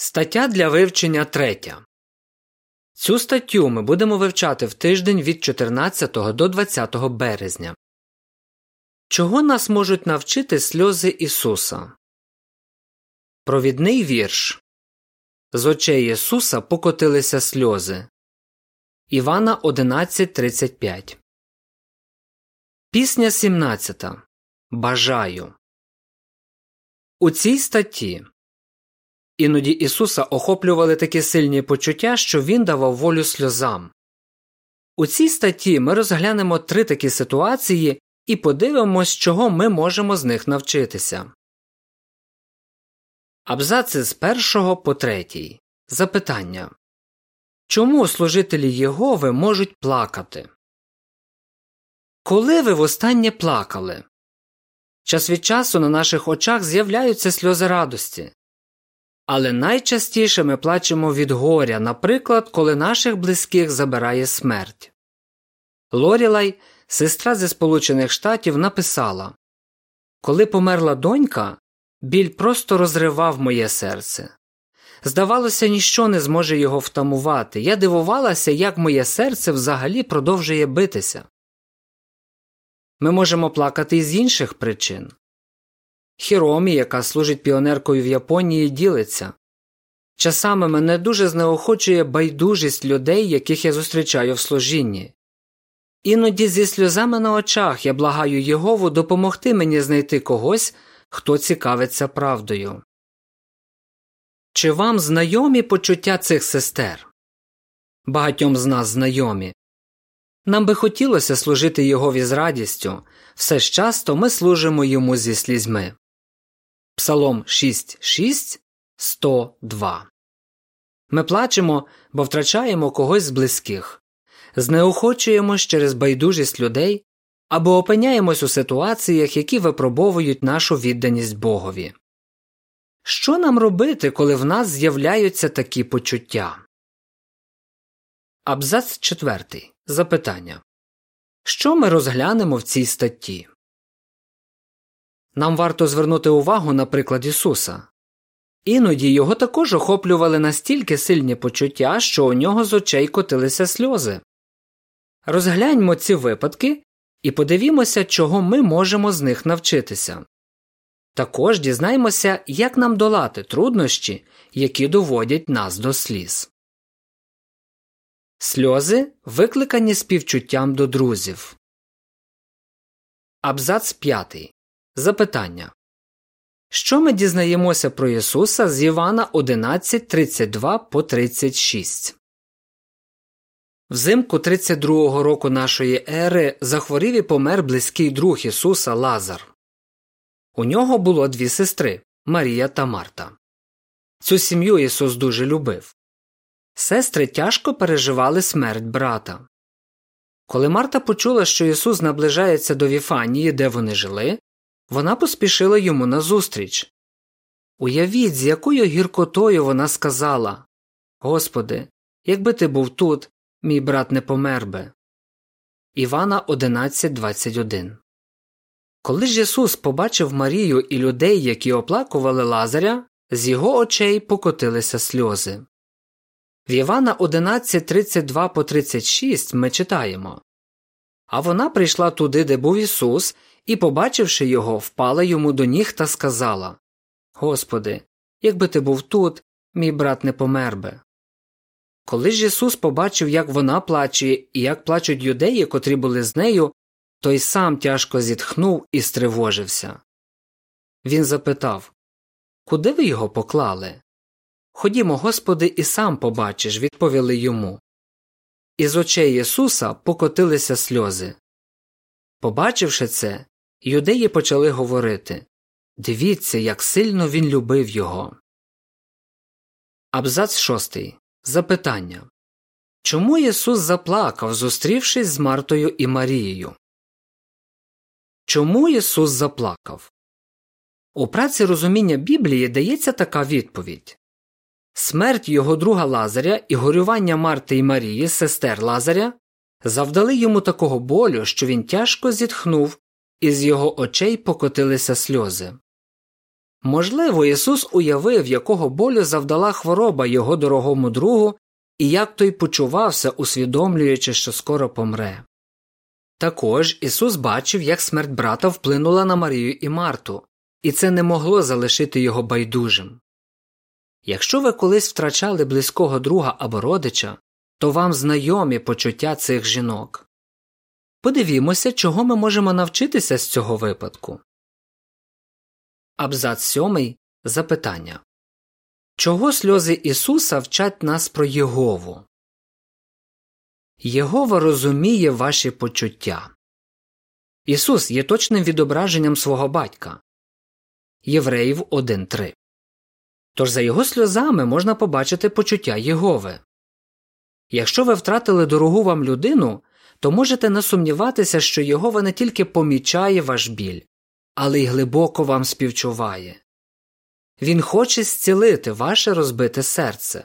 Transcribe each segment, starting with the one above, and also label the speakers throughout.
Speaker 1: Стаття для вивчення 3. Цю статтю ми будемо вивчати в тиждень від 14 до 20 березня. Чого нас можуть навчити сльози Ісуса? Провідний вірш. З очей Ісуса покотилися сльози. Івана 11:35. Пісня 17. Бажаю. У цій статті іноді Ісуса охоплювали такі сильні почуття, що Він давав волю сльозам. У цій статті ми розглянемо 3 такі ситуації і подивимось, чого ми можемо з них навчитися. Абзаци з 1 по 3. Запитання. Чому служителі Єгови можуть плакати? Коли ви востаннє плакали? Час від часу на наших очах з'являються сльози радості. Але найчастіше ми плачемо від горя, наприклад, коли наших близьких забирає смерть. Лорілай, сестра зі Сполучених Штатів, написала: «Коли померла донька, біль просто розривав моє серце. Здавалося, ніщо не зможе його втамувати. Я дивувалася, як моє серце взагалі продовжує битися». Ми можемо плакати і з інших причин. Хіромі, яка служить піонеркою в Японії, ділиться: «Часами мене дуже знеохочує байдужість людей, яких я зустрічаю в служінні. Іноді зі сльозами на очах я благаю Єгову допомогти мені знайти когось, хто цікавиться правдою». Чи вам знайомі почуття цих сестер? Багатьом з нас знайомі. Нам би хотілося служити Єгові з радістю, все ж часто ми служимо йому зі слізьми. Псалом 6:6, 102. Ми плачемо, бо втрачаємо когось з близьких, знеохочуємось через байдужість людей або опиняємось у ситуаціях, які випробовують нашу відданість Богові. Що нам робити, коли в нас з'являються такі почуття? Абзац 4. Запитання. Що ми розглянемо в цій статті? Нам варто звернути увагу на приклад Ісуса. Іноді його також охоплювали настільки сильні почуття, що у нього з очей котилися сльози. Розгляньмо ці випадки і подивімося, чого ми можемо з них навчитися. Також дізнаємося, як нам долати труднощі, які доводять нас до сліз. Сльози, викликані співчуттям до друзів. Абзац 5. Запитання. Що ми дізнаємося про Ісуса з Івана 11:32 по 36? Взимку 32-го року нашої ери захворів і помер близький друг Ісуса Лазар. У нього було 2 сестри – Марія та Марта. Цю сім'ю Ісус дуже любив. Сестри тяжко переживали смерть брата. Коли Марта почула, що Ісус наближається до Віфанії, де вони жили, вона поспішила йому назустріч. Уявіть, з якою гіркотою вона сказала: «Господи, якби ти був тут, мій брат не помер би». Івана 11:21. Коли ж Ісус побачив Марію і людей, які оплакували Лазаря, з його очей покотилися сльози. В Івана 11:32 по 36 ми читаємо: «А вона прийшла туди, де був Ісус, і, побачивши його, впала йому до ніг та сказала: Господи, якби ти був тут, мій брат не помер би». Коли ж Ісус побачив, як вона плаче і як плачуть юдеї, котрі були з нею, той сам тяжко зітхнув і стривожився. Він запитав: «Куди ви його поклали?» «Ходімо, Господи, і сам побачиш», – відповіли йому. Із очей Ісуса покотилися сльози. Побачивши це, юдеї почали говорити: «Дивіться, як сильно він любив його». Абзац 6. Запитання. Чому Ісус заплакав, зустрівшись з Мартою і Марією? Чому Ісус заплакав? У праці розуміння Біблії дається така відповідь. Смерть його друга Лазаря і горювання Марти і Марії, сестер Лазаря, завдали йому такого болю, що він тяжко зітхнув, і з його очей покотилися сльози. Можливо, Ісус уявив, якого болю завдала хвороба його дорогому другу і як той почувався, усвідомлюючи, що скоро помре. Також Ісус бачив, як смерть брата вплинула на Марію і Марту, і це не могло залишити його байдужим. Якщо ви колись втрачали близького друга або родича, то вам знайомі почуття цих жінок. Подивімося, чого ми можемо навчитися з цього випадку. Абзац 7. Запитання. Чого сльози Ісуса вчать нас про Єгову? Єгова розуміє ваші почуття. Ісус є точним відображенням свого батька. Євреїв 1:3. Тож за його сльозами можна побачити почуття Єгови. Якщо ви втратили дорогу вам людину, то можете не сумніватися, що Єгова не тільки помічає ваш біль, але й глибоко вам співчуває. Він хоче зцілити ваше розбите серце.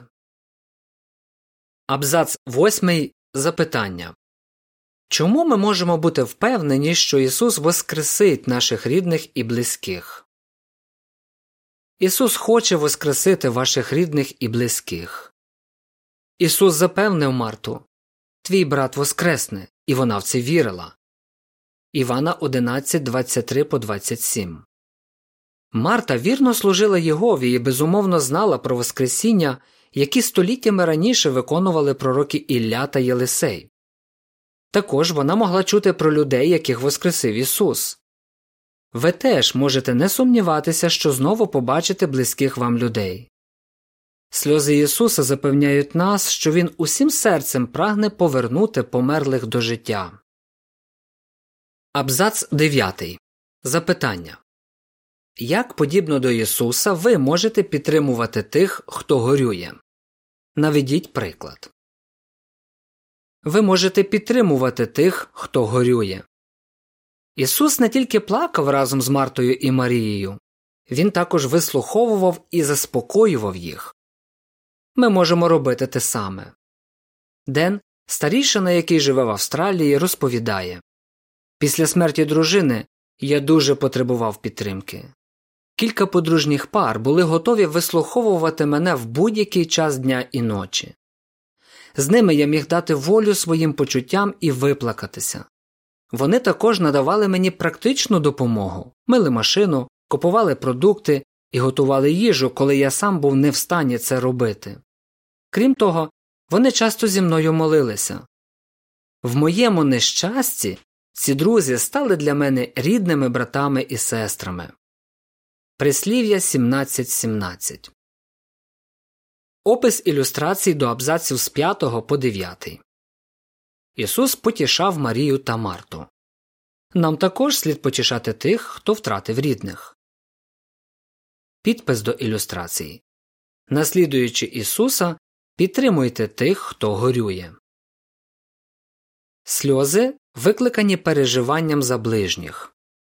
Speaker 1: Абзац 8. Запитання. Чому ми можемо бути впевнені, що Ісус воскресить наших рідних і близьких? Ісус хоче воскресити ваших рідних і близьких. Ісус запевнив Марту: «Твій брат воскресне», і вона в це вірила. Івана 11:23-27. Марта вірно служила Єгові і безумовно знала про воскресіння, які століттями раніше виконували пророки Ілля та Єлисей. Також вона могла чути про людей, яких воскресив Ісус. Ви теж можете не сумніватися, що знову побачите близьких вам людей. Сльози Ісуса запевняють нас, що Він усім серцем прагне повернути померлих до життя. Абзац 9. Запитання. Як, подібно до Ісуса, ви можете підтримувати тих, хто горює? Наведіть приклад. Ви можете підтримувати тих, хто горює. Ісус не тільки плакав разом з Мартою і Марією, Він також вислуховував і заспокоював їх. Ми можемо робити те саме. Ден, старішина, який живе в Австралії, розповідає: «Після смерті дружини я дуже потребував підтримки. Кілька подружніх пар були готові вислуховувати мене в будь-який час дня і ночі. З ними я міг дати волю своїм почуттям і виплакатися. Вони також надавали мені практичну допомогу, мили машину, купували продукти і готували їжу, коли я сам був не в стані це робити. Крім того, вони часто зі мною молилися. В моєму нещасті ці друзі стали для мене рідними братами і сестрами». Прислів'я 17:17. Опис ілюстрацій до абзаців з 5 по 9. Ісус потішав Марію та Марту. Нам також слід потішати тих, хто втратив рідних. Підпис до ілюстрації. Наслідуючи Ісуса, підтримуйте тих, хто горює. Сльози, викликані переживанням за ближніх.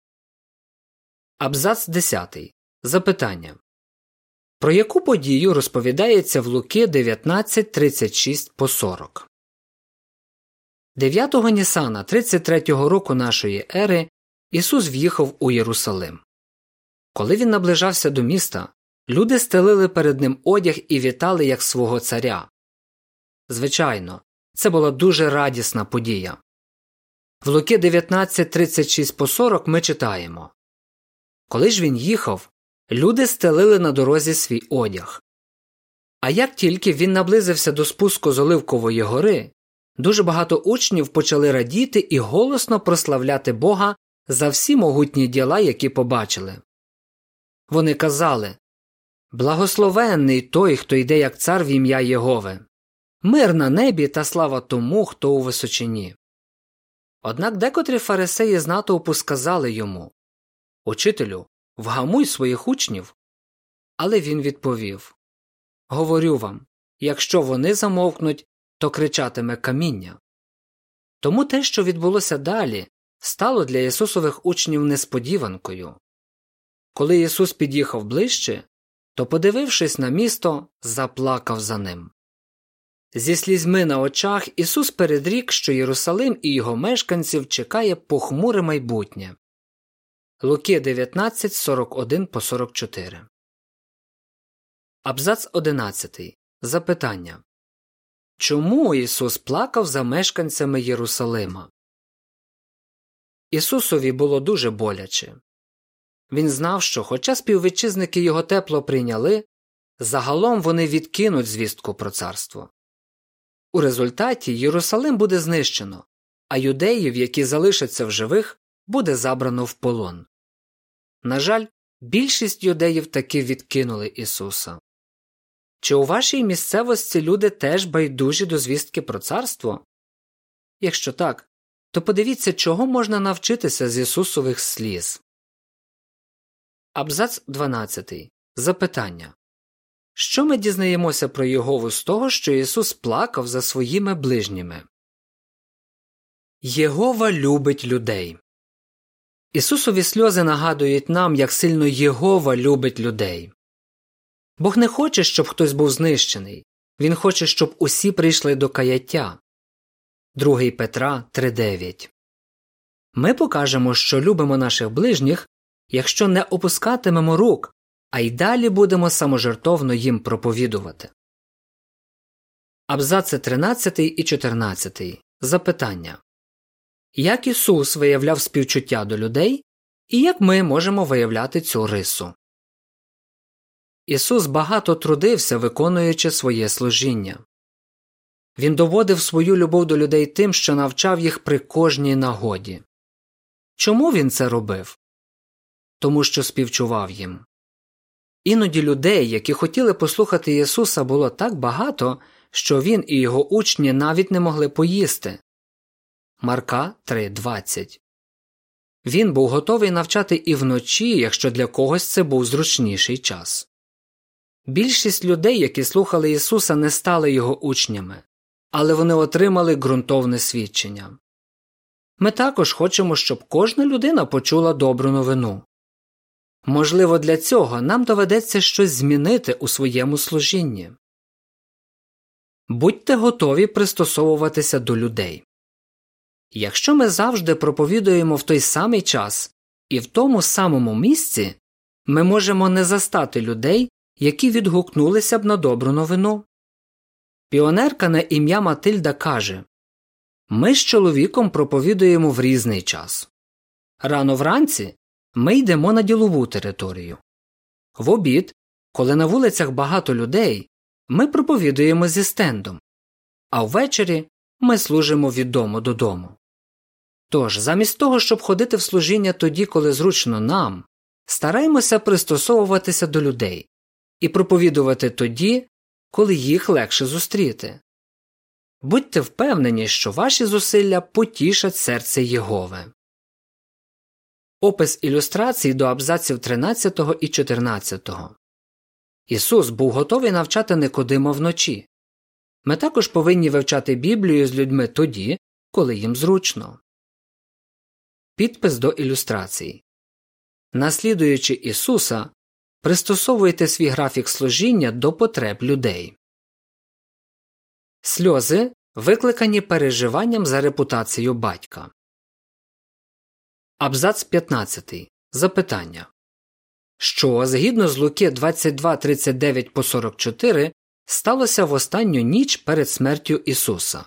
Speaker 1: Абзац 10. Запитання. Про яку подію розповідається в Луки 19:36-40? 9 Нісана 33-го року нашої ери Ісус в'їхав у Єрусалим. Коли він наближався до міста, люди стелили перед ним одяг і вітали як свого царя. Звичайно, це була дуже радісна подія. В Луки 19:36-40 ми читаємо: «Коли ж він їхав, люди стелили на дорозі свій одяг. А як тільки він наблизився до спуску з Оливкової гори, дуже багато учнів почали радіти і голосно прославляти Бога за всі могутні діла, які побачили. Вони казали: «Благословенний той, хто йде як цар в ім'я Єгови! Мир на небі та слава тому, хто у височині!» Однак декотрі фарисеї з натовпу сказали йому: «Учителю, вгамуй своїх учнів». Але він відповів: «Говорю вам, якщо вони замовкнуть, то кричатиме каміння». Тому те, що відбулося далі, стало для Ісусових учнів несподіванкою. Коли Ісус під'їхав ближче, то, подивившись на місто, заплакав за ним. Зі слізьми на очах Ісус передрік, що Єрусалим і його мешканців чекає похмуре майбутнє. Луки 19, 41-44. Абзац 11. Запитання. Чому Ісус плакав за мешканцями Єрусалима? Ісусові було дуже боляче. Він знав, що хоча співвітчизники його тепло прийняли, загалом вони відкинуть звістку про царство. У результаті Єрусалим буде знищено, а юдеїв, які залишаться в живих, буде забрано в полон. На жаль, більшість юдеїв таки відкинули Ісуса. Чи у вашій місцевості люди теж байдужі до звістки про царство? Якщо так, то подивіться, чого можна навчитися з Ісусових сліз. Абзац 12. Запитання. Що ми дізнаємося про Єгову з того, що Ісус плакав за своїми ближніми? Єгова любить людей. Ісусові сльози нагадують нам, як сильно Єгова любить людей. Бог не хоче, щоб хтось був знищений. Він хоче, щоб усі прийшли до каяття. 2 Петра 3:9. Ми покажемо, що любимо наших ближніх, якщо не опускатимемо рук, а й далі будемо саможертовно їм проповідувати. Абзаци 13 і 14. Запитання. Як Ісус виявляв співчуття до людей, і як ми можемо виявляти цю рису? Ісус багато трудився, виконуючи своє служіння. Він доводив свою любов до людей тим, що навчав їх при кожній нагоді. Чому Він це робив? Тому що співчував їм. Іноді людей, які хотіли послухати Ісуса, було так багато, що Він і його учні навіть не могли поїсти. Марка 3:20. Він був готовий навчати і вночі, якщо для когось це був зручніший час. Більшість людей, які слухали Ісуса, не стали його учнями, але вони отримали ґрунтовне свідчення. Ми також хочемо, щоб кожна людина почула добру новину. Можливо, для цього нам доведеться щось змінити у своєму служінні. Будьте готові пристосовуватися до людей. Якщо ми завжди проповідуємо в той самий час і в тому самому місці, ми можемо не застати людей, які відгукнулися б на добру новину. Піонерка на ім'я Матильда каже: «Ми з чоловіком проповідуємо в різний час. Рано вранці ми йдемо на ділову територію. В обід, коли на вулицях багато людей, ми проповідуємо зі стендом. А ввечері ми служимо від дому додому. Тож, замість того, щоб ходити в служіння тоді, коли зручно нам, стараймося пристосовуватися до людей і проповідувати тоді, коли їх легше зустріти. Будьте впевнені, що ваші зусилля потішать серце Єгови». Опис ілюстрацій до абзаців 13 і 14. Ісус був готовий навчати Никодима вночі. Ми також повинні вивчати Біблію з людьми тоді, коли їм зручно. Підпис до ілюстрацій. Наслідуючи Ісуса, пристосовуйте свій графік служіння до потреб людей. Сльози, викликані переживанням за репутацію батька. Абзац 15. Запитання. Що, згідно з Луки 22:39-44, сталося в останню ніч перед смертю Ісуса?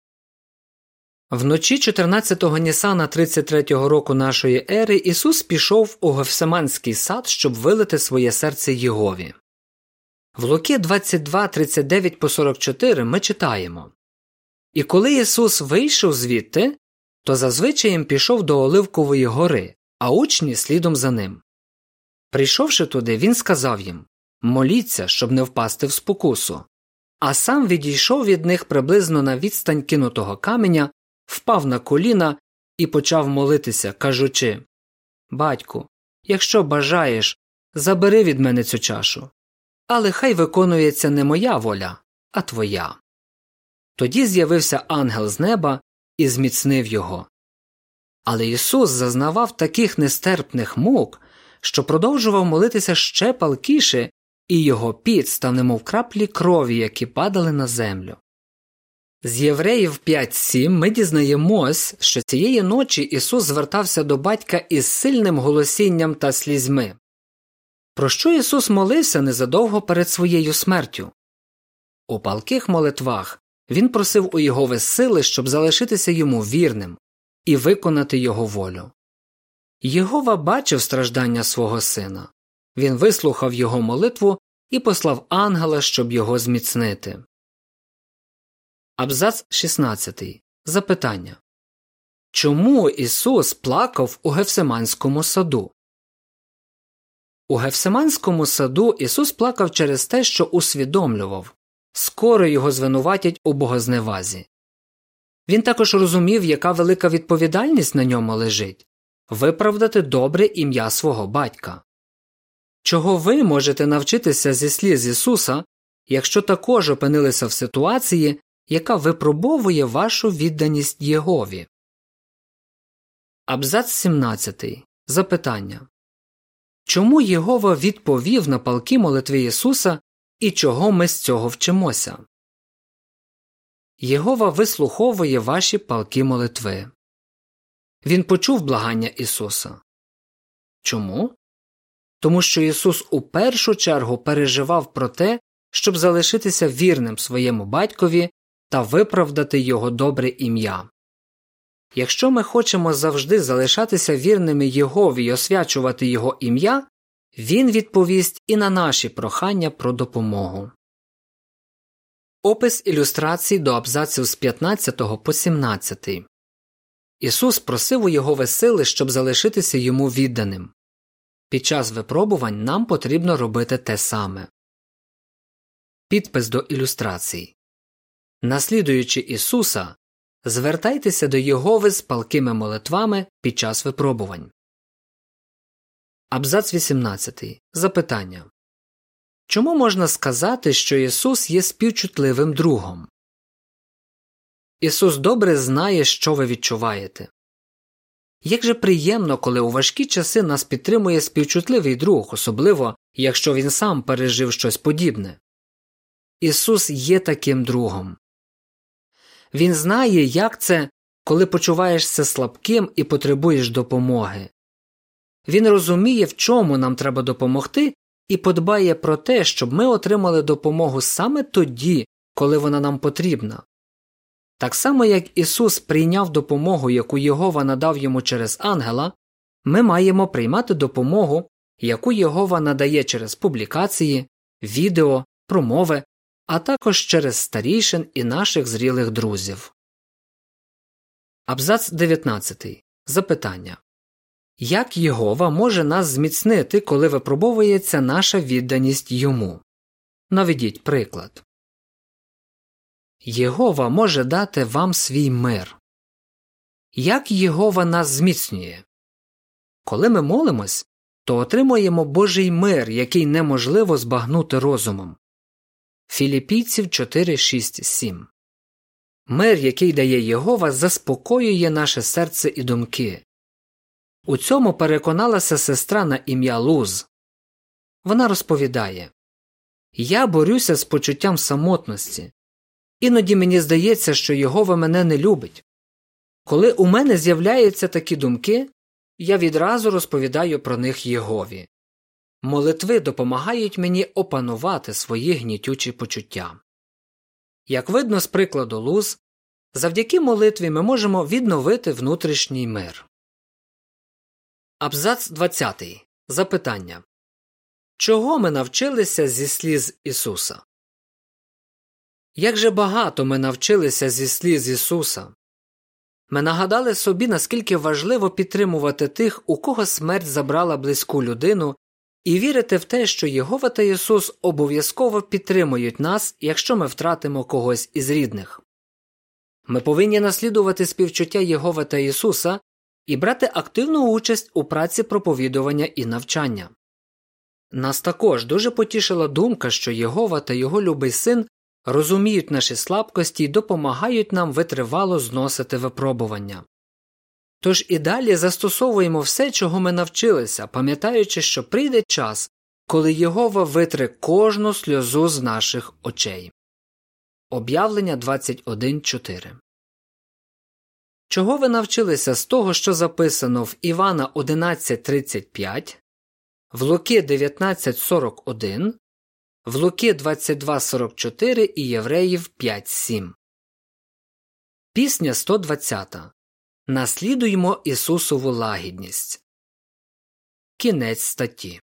Speaker 1: Вночі 14-го Нісана 33-го року нашої ери Ісус пішов у Гефсиманський сад, щоб вилити своє серце Єгові. В Луки 22:39-44 ми читаємо: «І коли Ісус вийшов звідти, то зазвичаєм пішов до Оливкової гори, а учні слідом за ним. Прийшовши туди, він сказав їм: моліться, щоб не впасти в спокусу. А сам відійшов від них приблизно на відстань кинутого каменя, впав на коліна і почав молитися, кажучи: Батьку, якщо бажаєш, забери від мене цю чашу. Але хай виконується не моя воля, а твоя. Тоді з'явився ангел з неба і зміцнив його. Але Ісус зазнавав таких нестерпних мук, що продовжував молитися ще палкіше, і його піт став немов краплі крові, які падали на землю. З Євреїв 5:7 ми дізнаємось, що цієї ночі Ісус звертався до Батька із сильним голосінням та слізьми. Про що Ісус молився незадовго перед своєю смертю? У палких молитвах Він просив у Єгови сили, щоб залишитися йому вірним і виконати його волю. Єгова бачив страждання свого сина. Він вислухав його молитву і послав ангела, щоб його зміцнити. Абзац 16. Запитання. Чому Ісус плакав у Гефсиманському саду? У Гефсиманському саду Ісус плакав через те, що усвідомлював – скоро його звинуватять у богозневазі. Він також розумів, яка велика відповідальність на ньому лежить – виправдати добре ім'я свого Батька. Чого ви можете навчитися зі сліз Ісуса, якщо також опинилися в ситуації, яка випробовує вашу відданість Єгові? Абзац 17. Запитання. Чому Єгова відповів на палкі молитви Ісуса і чого ми з цього вчимося? Єгова вислуховує ваші палкі молитви. Він почув благання Ісуса. Чому? Тому що Ісус у першу чергу переживав про те, щоб залишитися вірним своєму Батькові та виправдати Його добре ім'я. Якщо ми хочемо завжди залишатися вірними Єгові й освячувати Його ім'я, Він відповість і на наші прохання про допомогу. Опис ілюстрацій до абзаців з 15 по 17. Ісус просив у Єгови сили, щоб залишитися Йому відданим. Під час випробувань нам потрібно робити те саме. Підпис до ілюстрацій. Наслідуючи Ісуса, звертайтеся до Єгови з палкими молитвами під час випробувань. Абзац 18. Запитання. Чому можна сказати, що Ісус є співчутливим другом? Ісус добре знає, що ви відчуваєте. Як же приємно, коли у важкі часи нас підтримує співчутливий друг, особливо, якщо він сам пережив щось подібне. Ісус є таким другом. Він знає, як це, коли почуваєшся слабким і потребуєш допомоги. Він розуміє, в чому нам треба допомогти, і подбає про те, щоб ми отримали допомогу саме тоді, коли вона нам потрібна. Так само, як Ісус прийняв допомогу, яку Єгова надав йому через ангела, ми маємо приймати допомогу, яку Єгова надає через публікації, відео, промови, а також через старійшин і наших зрілих друзів. Абзац 19. Запитання. Як Єгова може нас зміцнити, коли випробовується наша відданість Йому? Наведіть приклад. Єгова може дати вам свій мир. Як Єгова нас зміцнює? Коли ми молимось, то отримуємо Божий мир, який неможливо збагнути розумом. Філіпійців 4, 6, 7. Мир, який дає Єгова, заспокоює наше серце і думки. У цьому переконалася сестра на ім'я Луз. Вона розповідає: «Я борюся з почуттям самотності. Іноді мені здається, що Єгова мене не любить. Коли у мене з'являються такі думки, я відразу розповідаю про них Єгові. Молитви допомагають мені опанувати свої гнітючі почуття». Як видно з прикладу Луз, завдяки молитві ми можемо відновити внутрішній мир. Абзац 20. Запитання. Чого ми навчилися зі сліз Ісуса? Як же багато ми навчилися зі сліз Ісуса! Ми нагадали собі, наскільки важливо підтримувати тих, у кого смерть забрала близьку людину, і вірити в те, що Єгова та Ісус обов'язково підтримують нас, якщо ми втратимо когось із рідних. Ми повинні наслідувати співчуття Єгови та Ісуса і брати активну участь у праці проповідування і навчання. Нас також дуже потішила думка, що Єгова та Його любий Син розуміють наші слабкості і допомагають нам витривало зносити випробування. Тож і далі застосовуємо все, чого ми навчилися, пам'ятаючи, що прийде час, коли Єгова витре кожну сльозу з наших очей. Об'явлення 21.4. Чого ви навчилися з того, що записано в Івана 11.35, в Луки 19.41, в Луки 22.44 і Євреїв 5.7? Пісня 120. Наслідуймо Ісусову лагідність. Кінець статті.